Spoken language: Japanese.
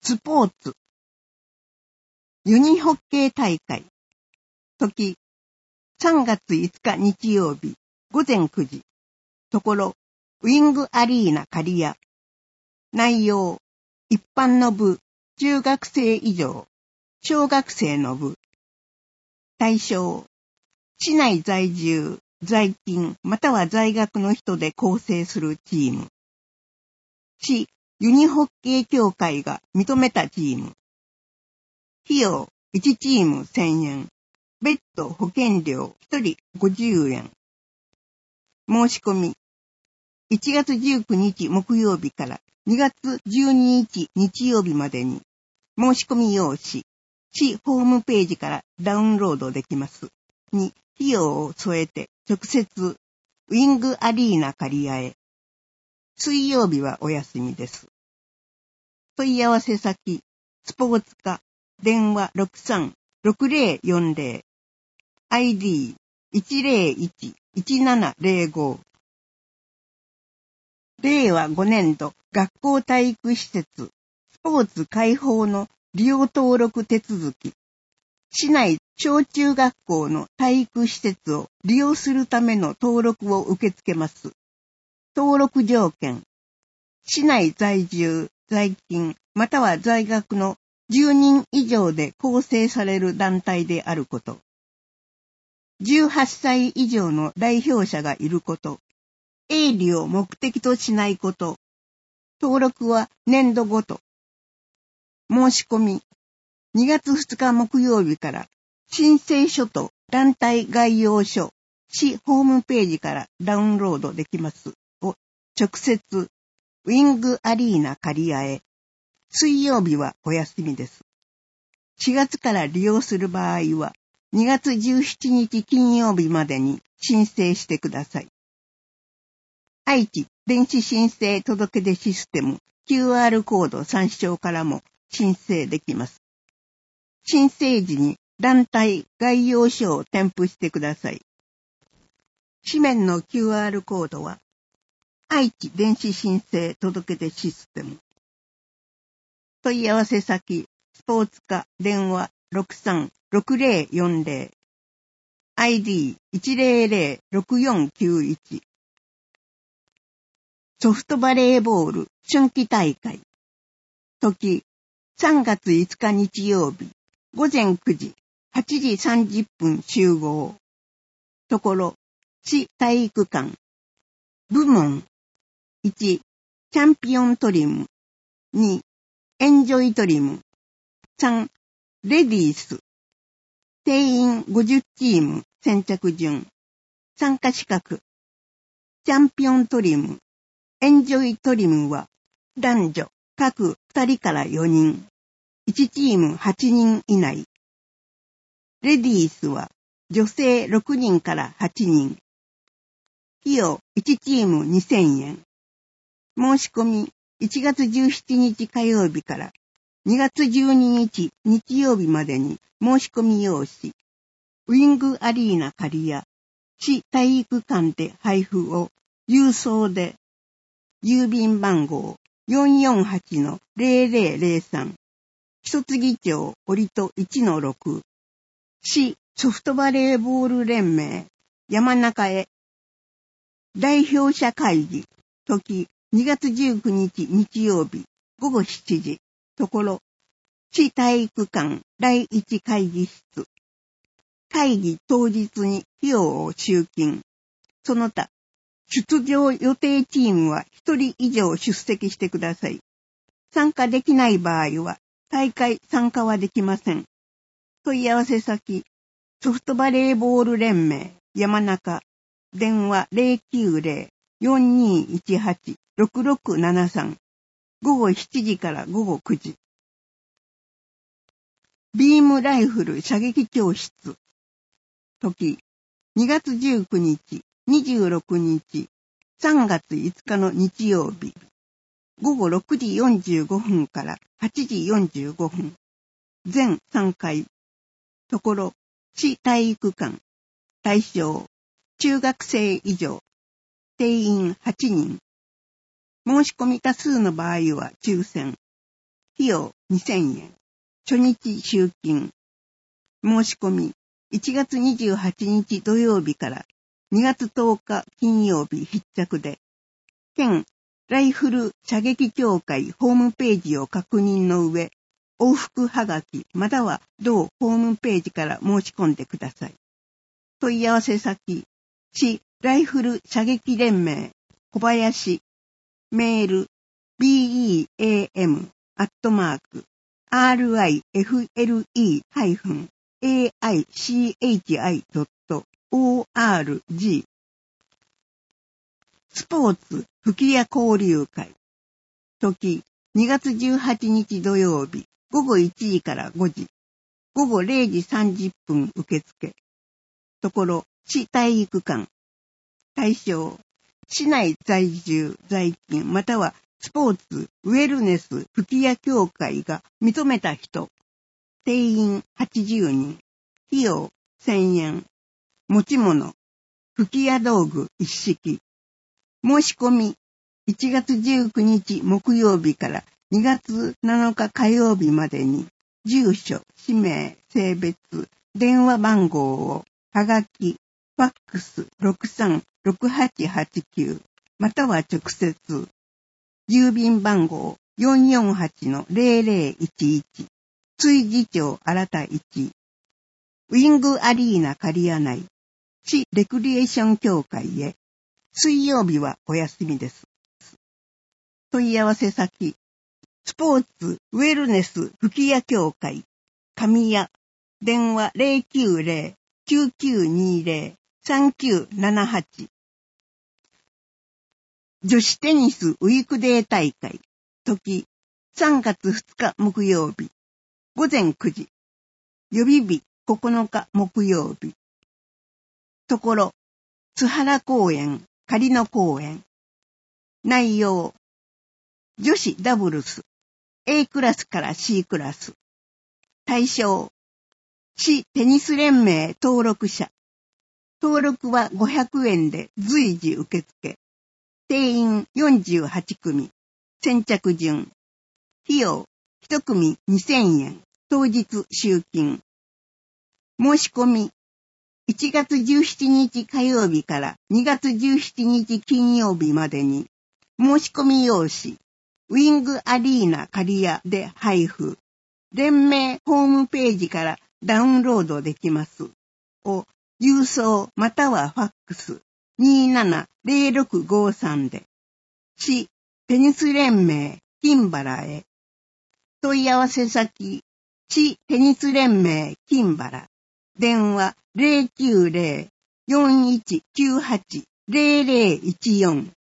スポーツ。ユニホッケー大会。時、3月5日日曜日、午前9時。ところ、ウィングアリーナ刈谷。内容、一般の部、中学生以上、小学生の部。対象、市内在住、在勤、または在学の人で構成するチーム。市ユニホッケー協会が認めたチーム。費用、1チーム1000円。別途保険料1人50円。申し込み、1月19日木曜日から2月12日日曜日までに、申し込み用紙、市ホームページからダウンロードできます。に、費用を添えて直接、ウィングアリーナ刈谷へ。水曜日はお休みです。問い合わせ先、スポーツ課、電話63-6040、ID101-1705。令和5年度学校体育施設、スポーツ開放の利用登録手続き。市内小中学校の体育施設を利用するための登録を受け付けます。登録条件。市内在住、在勤、または在学の10人以上で構成される団体であること。18歳以上の代表者がいること。営利を目的としないこと。登録は年度ごと。申し込み。2月2日木曜日から申請書と団体概要書、市ホームページからダウンロードできますを直接ウィングアリーナ刈谷へ。水曜日はお休みです。4月から利用する場合は2月17日金曜日までに申請してください。愛知電子申請届出システム QR コード参照からも申請できます。申請時に団体概要書を添付してください。紙面の QR コードは愛知電子申請届出システム。問い合わせ先、スポーツ課電話63-6040、ID100-6491。ソフトバレーボール春季大会。時、3月5日日曜日。午前9時、8時30分集合。ところ、市体育館。部門。1、チャンピオントリム。2、エンジョイトリム。3、レディース。定員50チーム先着順。参加資格。チャンピオントリム。エンジョイトリムは男女各2人から4人。1チーム8人以内。レディースは女性6人から8人。費用1チーム2000円。申し込み1月17日火曜日から2月12日日曜日までに申し込み用紙。ウィングアリーナ刈谷市体育館で配布を郵送で郵便番号 448-0003 一木町折戸 1-6 市ソフトバレーボール連盟山中へ。代表者会議時2月19日日曜日午後7時。ところ市体育館第1会議室。会議当日に費用を集金。その他出場予定チームは1人以上出席してください。参加できない場合は大会参加はできません。問い合わせ先、ソフトバレーボール連盟山中、電話 090-4218-6673、午後7時から午後9時。ビームライフル射撃教室。時、2月19日、26日、3月5日の日曜日。午後6時45分から8時45分。全3回。ところ、市体育館。対象、中学生以上。定員8人。申し込み多数の場合は抽選。 費用2000円。初日集金。申し込み、1月28日土曜日から2月10日金曜日必着で、県ライフル射撃協会ホームページを確認の上、往復はがきまたは同ホームページから申し込んでください。問い合わせ先、市ライフル射撃連盟小林、メール beam-rifle-aichi.org スポーツ吹屋交流会。時、2月18日土曜日、午後1時から5時、午後0時30分受付。ところ、市体育館。対象、市内在住、在勤、またはスポーツ、ウェルネス、吹屋協会が認めた人。定員80人。費用1000円。持ち物、吹屋道具一式。申し込み、1月19日木曜日から2月7日火曜日までに、住所、氏名、性別、電話番号を、はがき、ファックス636889、または直接、郵便番号 448-0011、追事町新田1、ウィングアリーナ刈谷内、市レクリエーション協会へ、水曜日はお休みです。問い合わせ先、スポーツウェルネス吹屋協会、神谷、電話090-9920-3978。女子テニスウィークデー大会、時、3月2日木曜日、午前9時、予備日9日木曜日。ところ、津原公園、仮野公園。内容、女子ダブルス、A クラスから C クラス。対象、市テニス連盟登録者。登録は500円で随時受付。定員48組。先着順。費用、1組2000円。当日集金。申し込み、1月17日火曜日から2月17日金曜日までに、申し込み用紙、ウィングアリーナ刈谷で配布。連盟ホームページからダウンロードできます。を、郵送またはファックス270653で、市テニス連盟金原へ。問い合わせ先、市テニス連盟金原。電話090-4198-0014